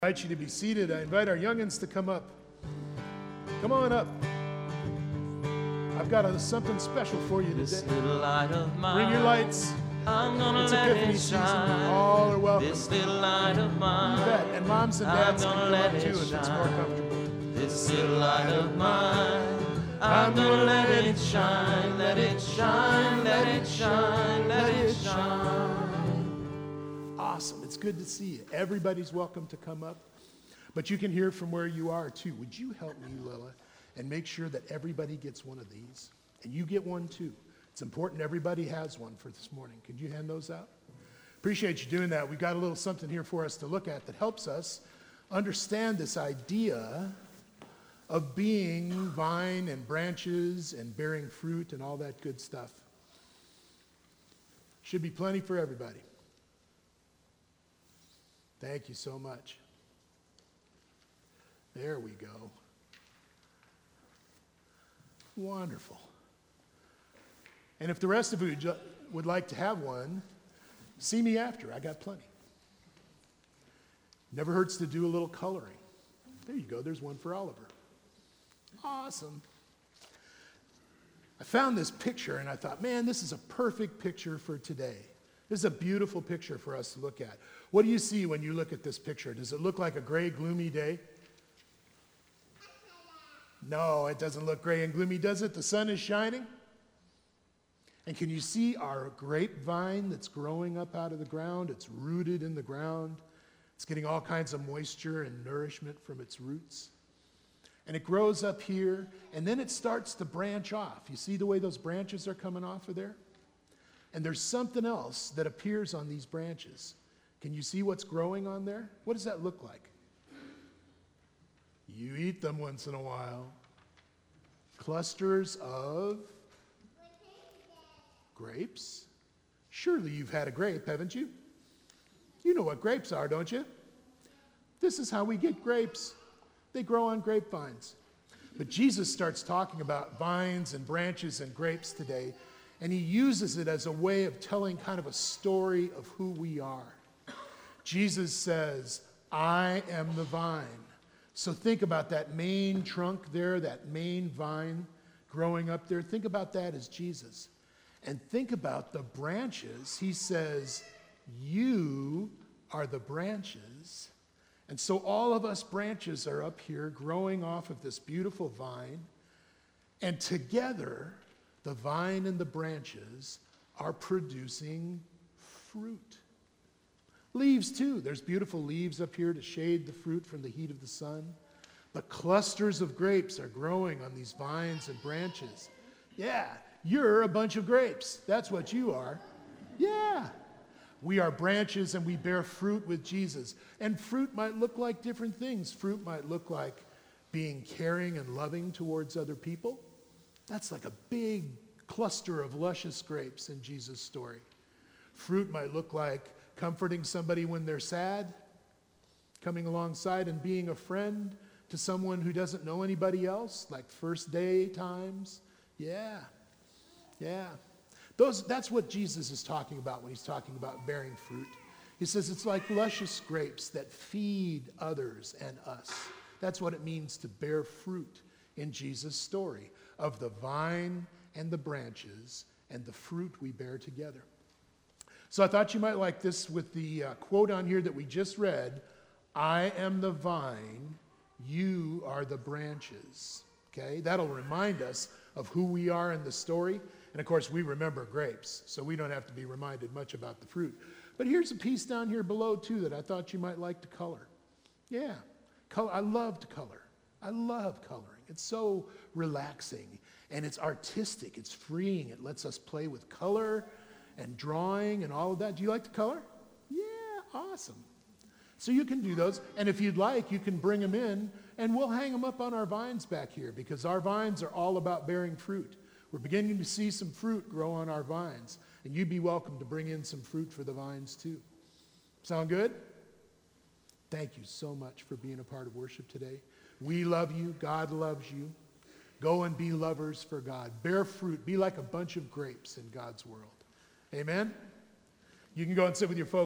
I invite you to be seated. I invite our youngins to come up. Come on up. I've got something special for you This today. little light of mine, Bring your lights. I'm gonna It's let Epiphany it season. shine. All are welcome. This little light of mine, You bet. And moms and dads I'm can gonna come let up too it if it's more shine. comfortable. This little light of mine, I'm gonna let it shine, let it shine, let it shine, let it shine. Awesome. It's good to see you. Everybody's welcome to come up. But you can hear from where you are too. Would you help me, Lila, and make sure that everybody gets one of these? And you get one too. It's important everybody has one for this morning. Could you hand those out? Appreciate you doing that. We've got a little something here for us to look at that helps us understand this idea of being vine and branches and bearing fruit and all that good stuff. Should be plenty for everybody. Thank you so much. There we go. Wonderful. And if the rest of you would like to have one, see me after. I got plenty. Never hurts to do a little coloring. There you go. There's one for Oliver. Awesome. I found this picture and I thought, man, this is a perfect picture for today. This is a beautiful picture for us to look at. What do you see when you look at this picture? Does it look like a gray, gloomy day? No, it doesn't look gray and gloomy, does it? The sun is shining. And can you see our grapevine that's growing up out of the ground? It's rooted in the ground. It's getting all kinds of moisture and nourishment from its roots. And it grows up here, and then it starts to branch off. You see the way those branches are coming off of there? And there's something else that appears on these branches. Can you see what's growing on there? What does that look like? You eat them once in a while. Clusters of grapes. Surely you've had a grape, haven't you? You know what grapes are, don't you? This is how we get grapes. They grow on grapevines. But Jesus starts talking about vines and branches and grapes today, and he uses it as a way of telling kind of a story of who we are. Jesus says, I am the vine. So think about that main trunk there, that main vine growing up there. Think about that as Jesus. And think about the branches. He says, you are the branches. And so all of us branches are up here growing off of this beautiful vine. And together, the vine and the branches are producing fruit. Leaves too. There's beautiful leaves up here to shade the fruit from the heat of the sun. But clusters of grapes are growing on these vines and branches. Yeah, you're a bunch of grapes. That's what you are. Yeah. We are branches and we bear fruit with Jesus. And fruit might look like different things. Fruit might look like being caring and loving towards other people. That's like a big cluster of luscious grapes in Jesus' story. Fruit might look like comforting somebody when they're sad, coming alongside and being a friend to someone who doesn't know anybody else, like first day times. Yeah. That's what Jesus is talking about when he's talking about bearing fruit. He says it's like luscious grapes that feed others and us. That's what it means to bear fruit in Jesus' story of the vine and the branches and the fruit we bear together. So I thought you might like this with the quote on here that we just read. I am the vine, you are the branches. Okay, that'll remind us of who we are in the story. And of course, we remember grapes, so we don't have to be reminded much about the fruit. But here's a piece down here below too that I thought you might like to color. Yeah, I love to color. I love coloring. It's so relaxing and it's artistic. It's freeing. It lets us play with color and drawing and all of that. Do you like to color? Yeah, awesome. So you can do those. And if you'd like, you can bring them in and we'll hang them up on our vines back here because our vines are all about bearing fruit. We're beginning to see some fruit grow on our vines. And you'd be welcome to bring in some fruit for the vines too. Sound good? Thank you so much for being a part of worship today. We love you. God loves you. Go and be lovers for God. Bear fruit. Be like a bunch of grapes in God's world. Amen? You can go and sit with your folks.